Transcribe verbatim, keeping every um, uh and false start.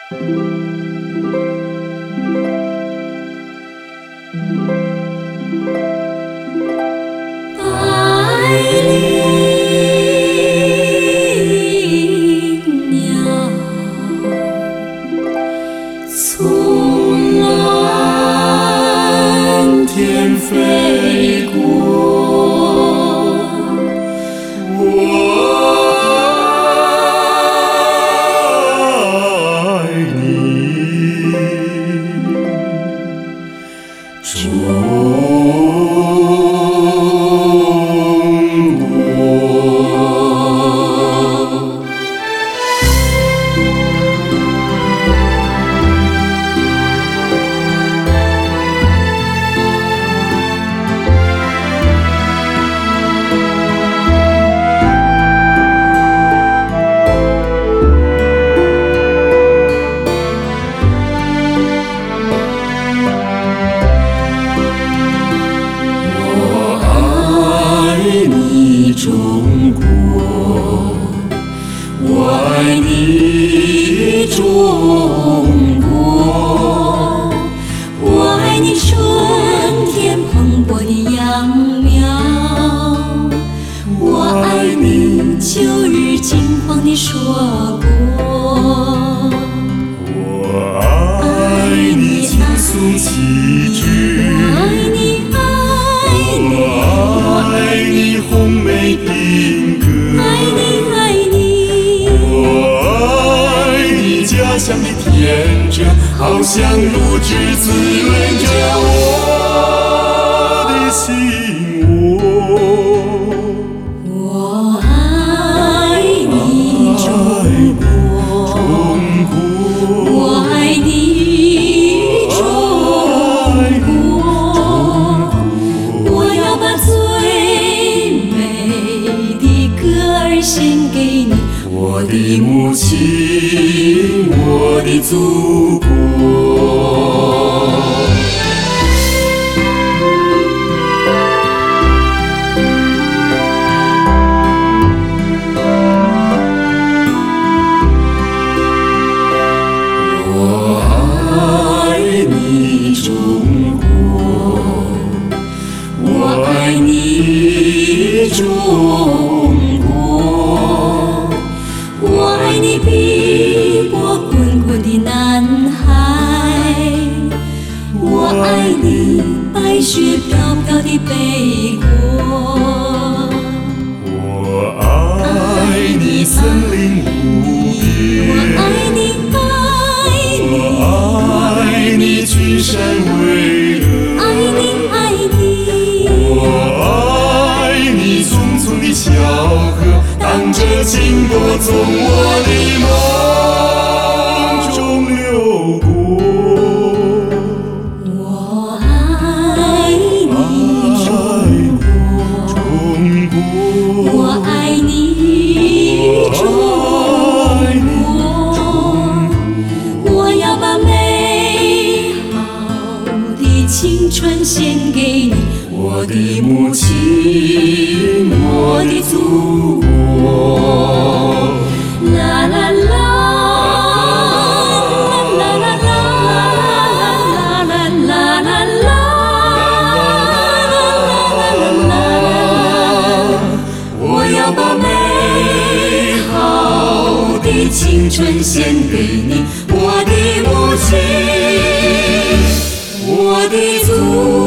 从蓝天飞过，我爱你，中国。中国，我爱你，中国，我爱你，春天蓬勃的秧苗，我爱你，秋日金黄的硕果， 我爱你，青松气质， 我爱你，爱你， 我爱你，红梅品格， 爱你，爱你， 我爱你，家乡的天真，好像乳汁滋润着我的心窝。 我爱你，中国，我爱你，中国，我要把最美的歌儿献给你，我的母亲， 我的祖国。 我爱你，中国，我爱你，中国，我爱你，碧波滚滚的南海，我爱你，白雪飘飘的北国， 我爱你，森林无边， 我爱你，爱我你， 爱你，群山巍峨， 爱你，爱你， 我爱你，匆匆的小河，荡着清波从我的梦中流过。 我爱你，中国，我爱你，中国，我要把美好的青春献给你，我的母亲，我的祖国。啦啦啦。青春献给你，我的母亲，我的祖国。